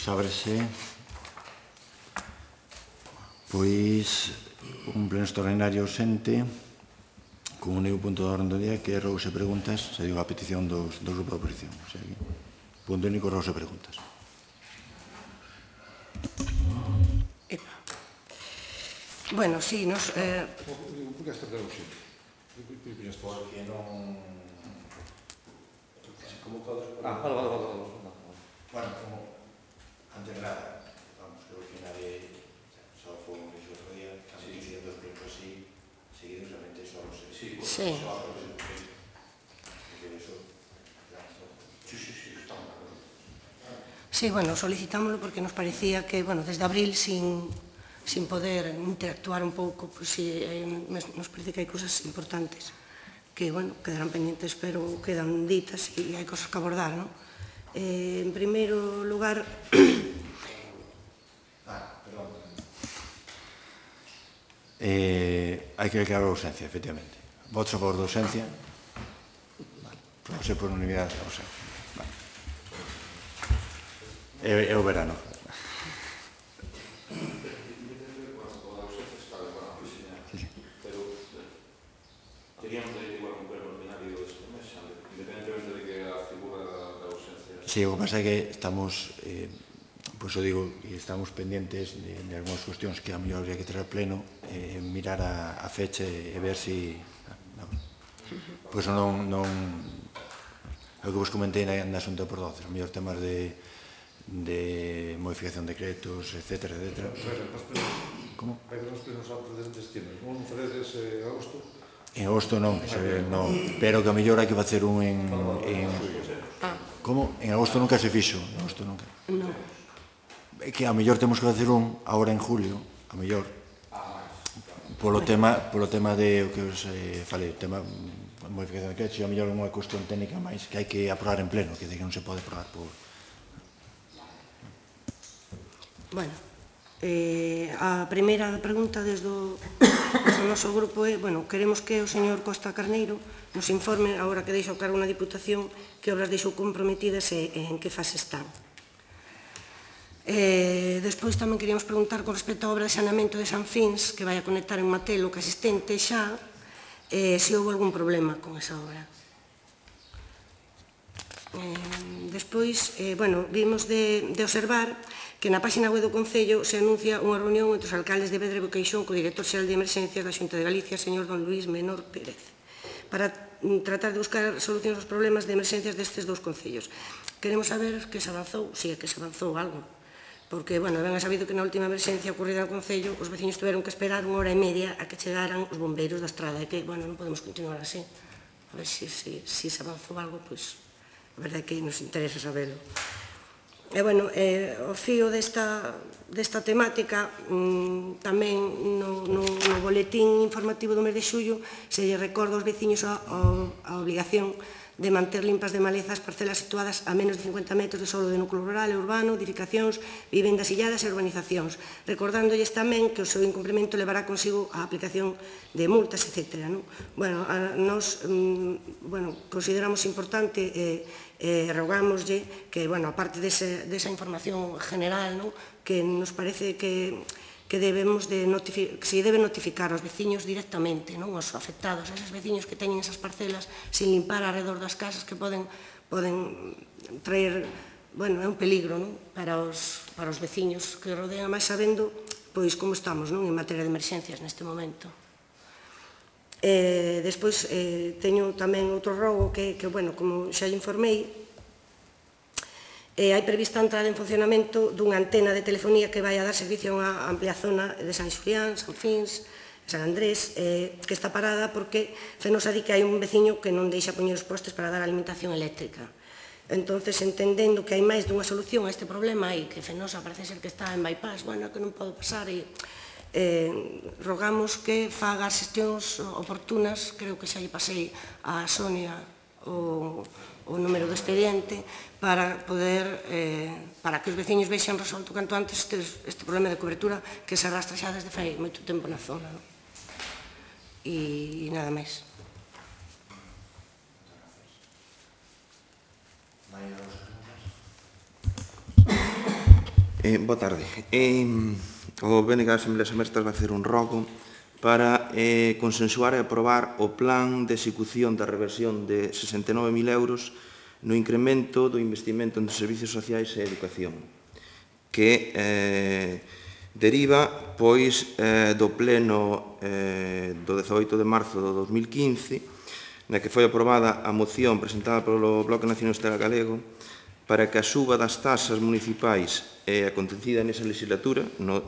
Pois ábrese un pleno extraordinario ausente con un único punto de orden do día que é rogos e preguntas, se digo a petición dos grupos de oposición. Punto único, rogos e preguntas. Bueno, sí, nos... Por que esta pleno ausente? Porque non... Vale. Bueno, como antes nada, vamos, creo que nadie só foi un dixo outro día, cando diciendo os plenos así, seguidos, realmente só los Sí. Sí, bueno, solicitámoslo porque nos parecía que, bueno, desde abril, sin poder interactuar un pouco, pues sí, nos parece que hai cosas importantes que, bueno, quedarán pendientes, pero quedan ditas e hai cosas que abordar, non? En primeiro lugar... Hai que declarar a ausencia, efectivamente. Votos a favor da ausencia? Vale. Por unanimidade a ausencia. É o verano. Sí, o que pasa é que estamos, pois o digo, e estamos pendientes de algunhas cuestións que a mellor habría que traer ao pleno, mirar a fecha e ver si... Pois non... É o que vos comentei na asunta por 12, o mellor temas de modificación de decretos, etcétera, etcétera. Como? Vai haber uns plenos antes de setembro. Non faredes agosto? En agosto non, pero que a mellor hai que facer un en... Como? En agosto nunca se fixo, en agosto nunca. Non. É que a mellor temos que facer un agora en julio, a mellor, polo tema de o que os falei, o tema de modificación de decretos, e a mellor unha cuestión técnica máis que hai que aprobar en pleno, que non se pode aprobar por... Bueno, a primeira pregunta desde o noso grupo é, bueno, queremos que o señor Costa Carneiro nos informe, agora que deixou cargo na Diputación, que obras deixou comprometidas e en que fase están. Despois tamén queríamos preguntar con respecto á obra de saneamento de San Fins, que vai a conectar en Matelo que asistente xa, se houve algún problema con esa obra. Despois, bueno, vimos de observar que na página web do Concello se anuncia unha reunión entre os alcaldes de Vedra e Boqueixón co director xeral de Emerxencias da Xunta de Galicia, señor don Luís Menor Pérez, para tratar de buscar solucións aos problemas de emerxencias destes dous concellos. Queremos saber que se avanzou, se é que se avanzou algo, porque, bueno, ben é sabido que na última emerxencia ocorrida no Concello os veciños tiveron que esperar 1 hora e media a que chegaran os bombeiros da estrada, e que, bueno, non podemos continuar así. A ver se se avanzou algo, pois, a verdade é que nos interesa saberlo. E, bueno, o fío desta temática, tamén no boletín informativo do mes de xullo, se lle recorda aos veciños a obligación de manter limpas de maleza as parcelas situadas a menos de 50 metros de solo de núcleo rural e urbano, edificacións, vivendas illadas e urbanizacións, recordándolles tamén que o seu incumprimento levará consigo a aplicación de multas, etc. Bueno, nos consideramos importante e rogámoslle que, bueno, aparte desa información general, que nos parece que debemos de se debe notificar aos veciños directamente, aos afectados, a esos veciños que teñen esas parcelas sin limpar alrededor das casas, que poden traer, bueno, é un peligro para os veciños que rodean, máis sabendo pois como estamos en materia de emerxencias neste momento. Despois teño tamén outro rogo que, bueno, como xa informei, hai prevista a entrada en funcionamento dunha antena de telefonía que vai a dar servicio a unha amplia zona de San Xulián, San Fins, San Andrés, que está parada porque Fenosa di que hai un veciño que non deixa poñer os postes para dar alimentación eléctrica. Entonces, entendendo que hai máis dunha solución a este problema e que Fenosa parece ser que está en bypass, bueno, que non podo pasar e rogamos que faga as xestións oportunas, creo que xa lle pasei a Sonia o número do expediente para que os veciños vexan resolto canto antes este problema de cobertura que se arrastra xa desde fai moito tempo na zona. E nada máis. Boa tarde. O BNG das Asambleas Abertas vai facer un rogo para consensuar e aprobar o plan de execución da reversión de 69.000 euros no incremento do investimento en servicios sociais e educación, que deriva pois do pleno do 18 de marzo do 2015, na que foi aprobada a moción presentada polo Bloque Nacionalista Galego para que a suba das taxas municipais acontecida nesa legislatura, no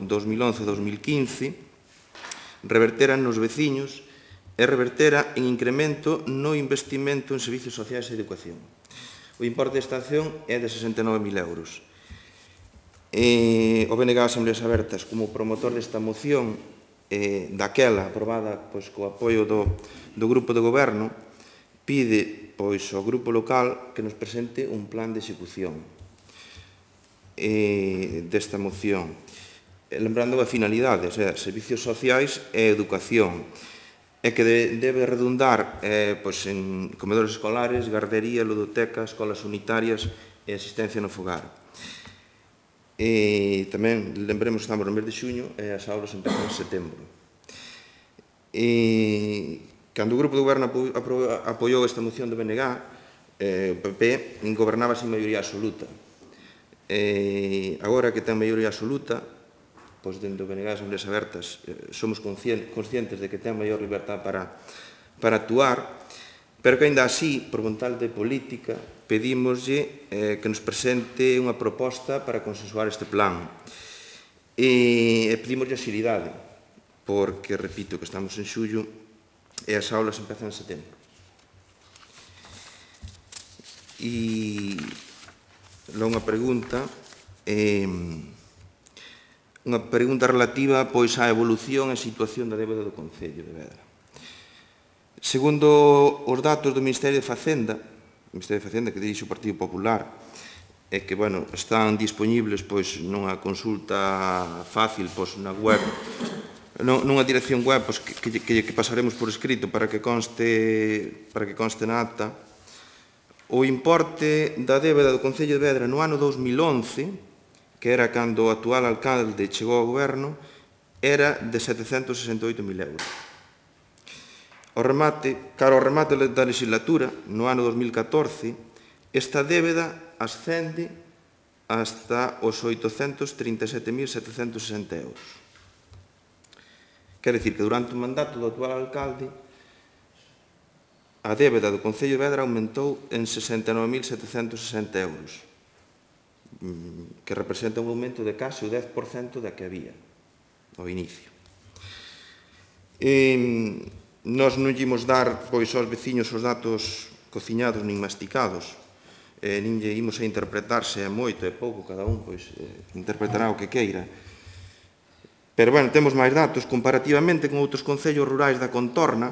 2011-2015, revertera nos veciños e revertera en incremento no investimento en servicios sociais e educación. O importe desta acción é de 69.000 euros. O BNG das Asambleas Abertas, como promotor desta moción, daquela aprobada co apoio do Grupo de Goberno, pide ao Grupo Local que nos presente un plan de execución desta moción, lembrando a finalidade, o sea, servicios sociais e educación, e que debe redundar en comedores escolares, gardería, ludoteca, escolas unitarias e asistencia no fogar. Tamén, lembremos, estamos no mes de xuño e as aulas empezan en setembro. Cando o Grupo de Goberno apoiou esta moción do BNG, o PP gobernaba sin maioría absoluta. Agora que ten maioría absoluta, pois dentro do BNG das Asambleas Abertas somos conscientes de que ten maior libertad para actuar, pero que, ainda así, por vontade política, pedímoslle que nos presente unha proposta para consensuar este plan. E pedímoslle axilidade, porque, repito, que estamos en xullo e as aulas empezan en setembro. E unha pregunta relativa pois á evolución e situación da débeda do Concello de Vedra. Segundo os datos do Ministerio de Facenda, que dirixe o Partido Popular, e que, bueno, están dispoñibles pois nunha consulta fácil pois na web, nunha dirección web que pasaremos por escrito para que conste na acta, o importe da débeda do Concello de Vedra no ano 2011, que era cando o actual alcalde chegou ao goberno, era de 768.000 euros. Cara ao remate da legislatura, no ano 2014, esta débeda ascende hasta os 837.760 euros. Quer dicir que durante o mandato do actual alcalde a débeda do Concello de Vedra aumentou en 69.760 euros, que representa un aumento de case o 10% da que había ao inicio. Nós non imos dar pois aos veciños os datos cociñados nin masticados, nin lle imos a interpretar se é moito, é pouco, cada un pois interpretará o que queira. Pero, bueno, temos máis datos comparativamente con outros concellos rurais da contorna.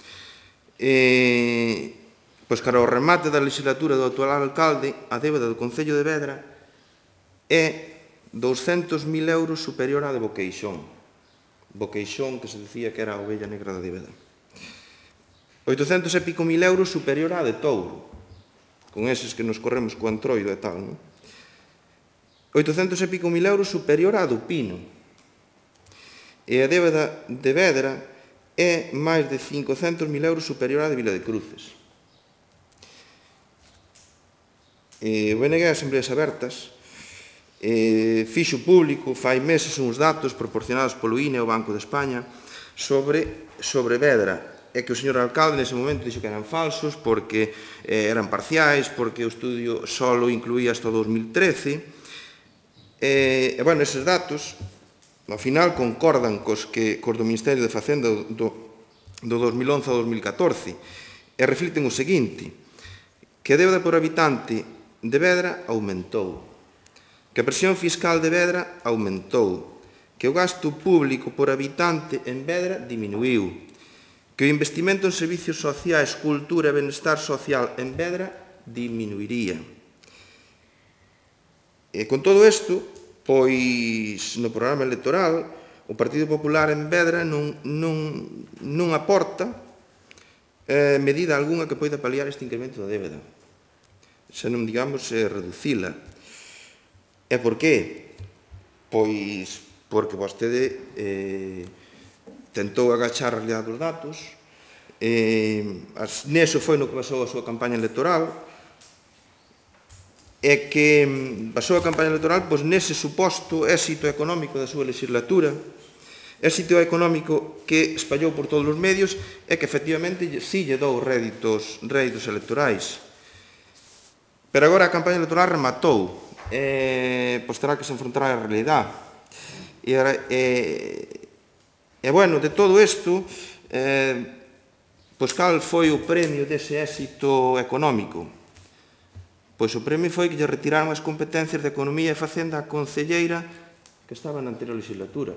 Pois, cara ao remate da legislatura do actual alcalde, a débeda do Concello de Vedra é 200.000 euros superior á de Boqueixón. Boqueixón, que se decía que era a ovella negra da débeda. 800 e pico mil euros superior á de Touro, con eses que nos corremos co Antroido e tal, non? 800 e pico mil euros superior á do Pino. E a débeda de Vedra é máis de 500.000 euros superior á de Vila de Cruces. O BNG das Asambleas Abertas fixo público fai meses uns datos proporcionados polo INE ao Banco de España sobre Vedra, e que o señor alcalde nese momento dixo que eran falsos porque eran parciais, porque o estudio solo incluía hasta o 2013. Bueno, eses datos ao final concordan cos do Ministerio de Facenda do 2011 ao 2014 e reflicten o seguinte: que a débeda por habitante de Vedra aumentou, que a presión fiscal de Vedra aumentou, que o gasto público por habitante en Vedra diminuiu, que o investimento en servicios sociais, cultura e benestar social en Vedra diminuiría. E con todo isto, pois no programa electoral o Partido Popular en Vedra non aporta medida algunha que poida paliar este incremento da débeda, senón, digamos, reducila. E por qué? Pois porque vostede tentou agachar a realidade dos datos, neso foi no que basou a súa campaña electoral, e que basou a campaña electoral pois, nese suposto éxito económico da súa legislatura, éxito económico que espallou por todos os medios e que efectivamente sí lle dou réditos electorais. Pero agora a campaña electoral rematou, pois terá que se enfrontar á realidade. E bueno, de todo isto, pois cal foi o premio dese éxito económico? Pois o premio foi que lle retiraron as competencias de Economía e Facenda á concelleira que estaba na anterior legislatura.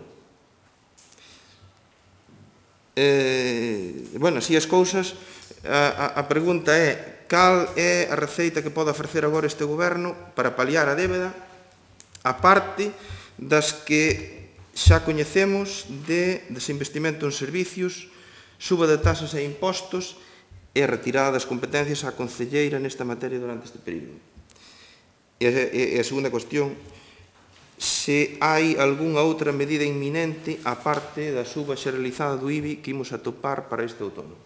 Bueno, así as cousas, a pregunta é cal é a receita que pode ofrecer agora este goberno para paliar a débeda, a parte das que xa coñecemos de desinvestimento en servicios, suba de tasas e impostos e retirada das competencias á concelleira nesta materia durante este período. E a segunda cuestión, se hai algunha outra medida inminente a parte da suba xeralizada do IBI que imos atopar para este outono.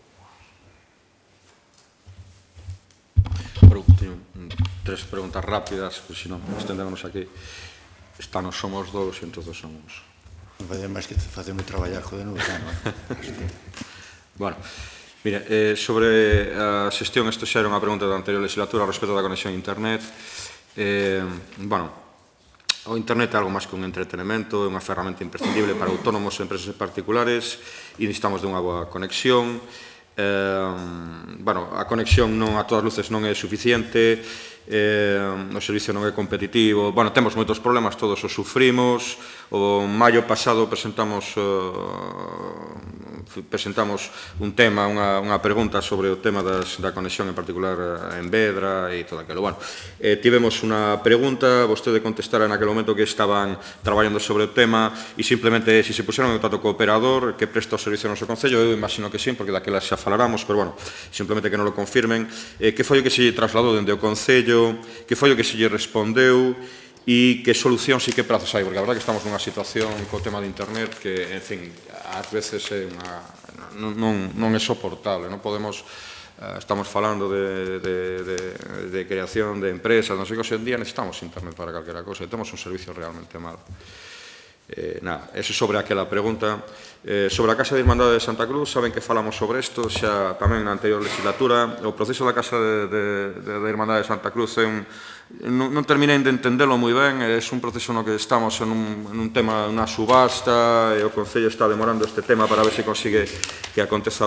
Teño tres preguntas rápidas, pois se non estendémonos aquí. Estanos somos dous e entón somos... Non fai máis que facemos traballar, joder, non está, non? Bueno, mire, sobre a xestión, isto xa era unha pregunta da anterior legislatura ao respecto da conexión a internet. Bueno, o internet é algo máis que un entretenimento, é unha ferramenta imprescindible para autónomos e empresas particulares e necesitamos de unha boa conexión. Bueno, a conexión non a todas luces non é suficiente, o servicio non é competitivo. Bueno, temos moitos problemas, todos os sufrimos. O maio pasado presentamos un tema, unha pregunta sobre o tema da conexión en particular en Vedra e todo aquilo. Bueno, tivemos unha pregunta, vostede contestara en aquel momento que estaban traballando sobre o tema e simplemente se puxeron en contacto co operador que presta o servicio no noso concello, eu imagino que sí, porque daquela xa falaramos, pero bueno, simplemente que non lo confirmen. Que foi o que se lle trasladou dende o concello, que foi o que se lle respondeu e que solucións e que prazos hai, porque a verdade que estamos nunha situación co tema de internet que, en fin, ás veces non é soportable, non podemos... Estamos falando de creación de empresas, non sei que, hoxe en día necesitamos internet para calquera cosa e temos un servicio realmente malo. Nada, eso sobre aquela pregunta. Sobre a Casa de Irmandade de Santa Cruz, saben que falamos sobre isto xa tamén na anterior legislatura. O proceso da Casa de Irmandade de Santa Cruz non terminei de entendelo moi ben, é un proceso no que estamos en un tema, unha subasta, e o Concello está demorando este tema para ver se consigue que aconteza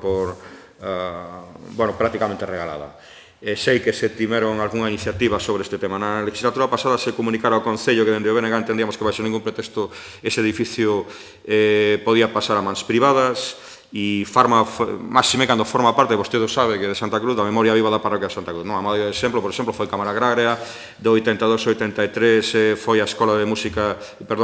prácticamente regalada. Sei que se tiveron algunha iniciativa sobre este tema. Na legislatura pasada se comunicara ao Concello que dende o BNG entendíamos que baixo ningún pretexto ese edificio podía pasar a mans privadas e máxime cando forma parte, vostede sabe, que de Santa Cruz, da memoria viva da parroquia de Santa Cruz. A modo de exemplo, por exemplo, foi Cámara Agraria, de 82 a 83 foi a Escola de Música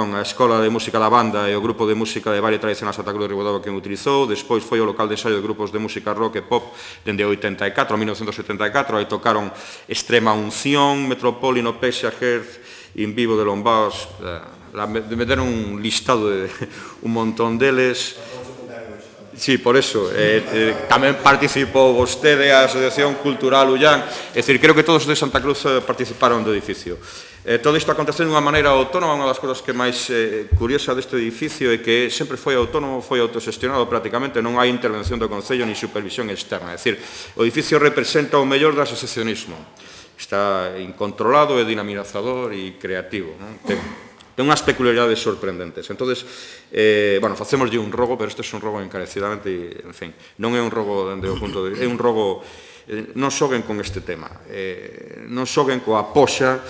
da Banda e o Grupo de Música de Baile Tradicional Santa Cruz de Ribadova que utilizou, despois foi o local de ensaio de grupos de música rock e pop dende 84 a 1974, aí tocaron Extrema Unción, Metropolino, Pexa, Hertz, In Vivo de Lombaos, meteron un listado de un montón deles. Sí, por eso. Tamén participou vostede a Asociación Cultural Ullán. É dicir, creo que todos de Santa Cruz participaron do edificio. Todo isto aconteceu dunha maneira autónoma. Unha das cousas que máis curiosa deste edificio é que sempre foi autónomo, foi autoxestionado prácticamente, non hai intervención do Concello ni supervisión externa. É dicir, o edificio representa o mellor do asociacionismo. Está incontrolado, é dinamizador e creativo. Ten unhas peculiaridades sorprendentes. Entón, facémoslle un rogo, pero isto é un rogo encarecidamente, en fin, non é un rogo dende o punto de... É un rogo... Non xoguen con este tema. Non xoguen coa poxa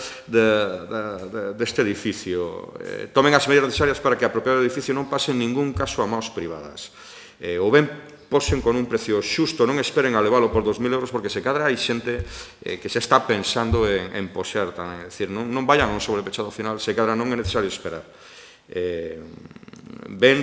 deste edificio. Tomen as medidas necesarias para que a propiedade do edificio non pase en ningún caso a mãos privadas. O ben posen con un precio xusto, non esperen a leválo por 2.000 euros, porque se cadra hai xente que se está pensando en poxer tamén. É dicir, non vayan a un sobrepechado final, se cadra non é necesario esperar.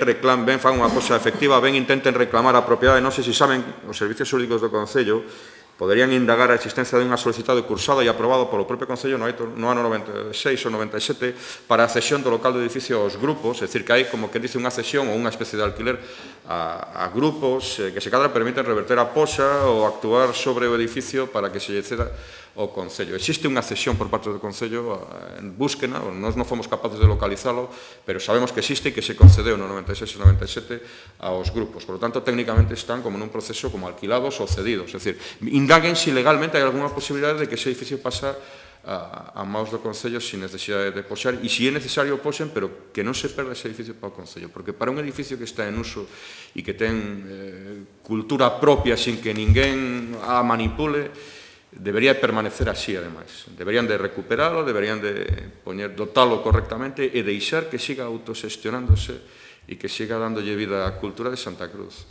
Fan unha cosa efectiva, intenten reclamar a propiedade. Non sei se saben, os servicios xurídicos do Concello poderían indagar a existencia dunha solicitado cursada e aprobado polo propio Concello no ano 96 ou 97 para a cesión do local do edificio aos grupos, é dicir, que hai como que dice unha cesión ou unha especie de alquiler a grupos que se cadra permiten reverter a poxa ou actuar sobre o edificio para que se lle ceda ao Concello. Existe unha cesión por parte do Concello en búsquena, nós non fomos capaces de localizalo, pero sabemos que existe e que se concedeu no 96 e 97 aos grupos. Por lo tanto, técnicamente están como nun proceso como alquilados ou cedidos. É dicir, indaguen se legalmente hai algunha posibilidade de que ese edificio pasa a maus do Concello sin necesidade de poxar, e se é necesario poxen, pero que non se perda ese edificio para o Concello, porque para un edificio que está en uso e que ten cultura propia sin que ninguén a manipule, debería permanecer así, ademais. Deberían de recuperalo, deberían de dotalo correctamente e deixar que siga autoxestionándose e que siga dándolle vida á cultura de Santa Cruz.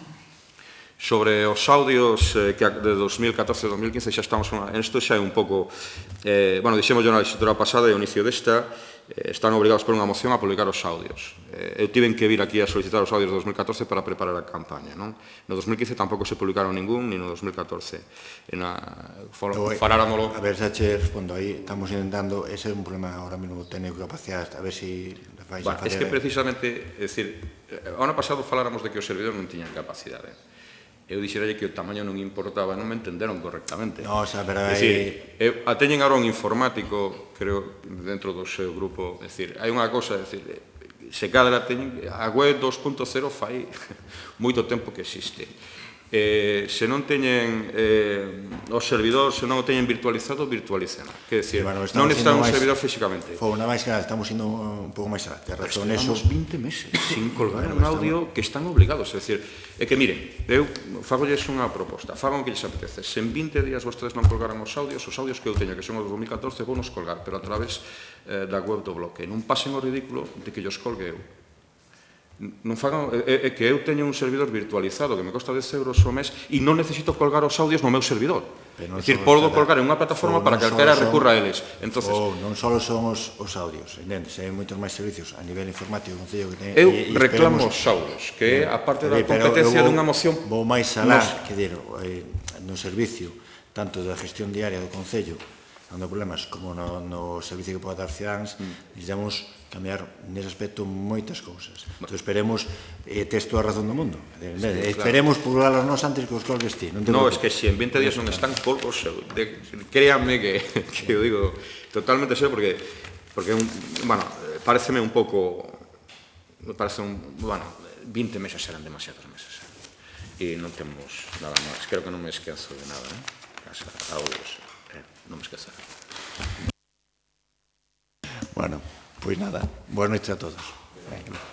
Sobre os audios de 2014-2015 xa estamos en isto, xa é un pouco, bueno, dixemos yo na legislatura pasada e ao inicio desta, están obrigados por unha moción a publicar os audios. Eu tiven que vir aquí a solicitar os audios de 2014 para preparar a campaña, non? No 2015 tampouco se publicaron ningún, ni no 2014. Faláramolo... A ver, xa che respondo aí, estamos intentando, ese é un problema ahora mesmo técnico capacidade, a ver se... Es que precisamente, é dicir, o ano pasado faláramos de que os servidores non tiñan capacidade. Eu dixeralle que o tamaño non importaba, non me entenderon correctamente. No, xa, pero é dicir, teñen agora un informático, creo, dentro do seu grupo, é dicir, hai unha cosa, é dicir, se cadra teñen, a web 2.0 fai moito tempo que existe. Se non teñen os servidores, se non o teñen virtualizado, virtualizan. Que decir, non está un servidor físicamente. Unha máis que nada, estamos indo un pouco máis alá. Estamos 20 meses sin colgar un audio que están obligados. É dicir, é que, miren, eu fagolles unha proposta, fagan o que lles apetece. Se en 20 días vostedes non colgaran os audios que eu teño, que son os 2014, vou nos colgar, pero a través da web do bloque. Non pasen o ridículo de que os colgue eu. Non fagan, é que eu teño un servidor virtualizado que me costa 10 euros ao mes e non necesito colgar os audios no meu servidor. É dicir, podo colgar en unha plataforma para que calquera recurra a eles. Non só son os audios, entendes? Hai moitos máis servicios a nivel informático. Eu reclamo os audios, que é a parte da competencia dunha moción. Vou máis alá, que dir, no servicio, tanto da gestión diaria do Concello, dando problemas, como no servicio que pode dar cidadáns, necesitamos cambiar nese aspecto moitas cousas. Entón esperemos, tes toda a razón do mundo. Esperemos pulgalos nós antes que os colgues ti. No, es que se en 20 días non están colgos, créanme que eu digo totalmente serio, porque, bueno, pareceme un pouco, bueno, 20 meses serán demasiados meses. E non temos nada máis. Creo que non me esquezo de nada, casa, audios, non me esquezo. Bueno, pois nada, boas noites a todos.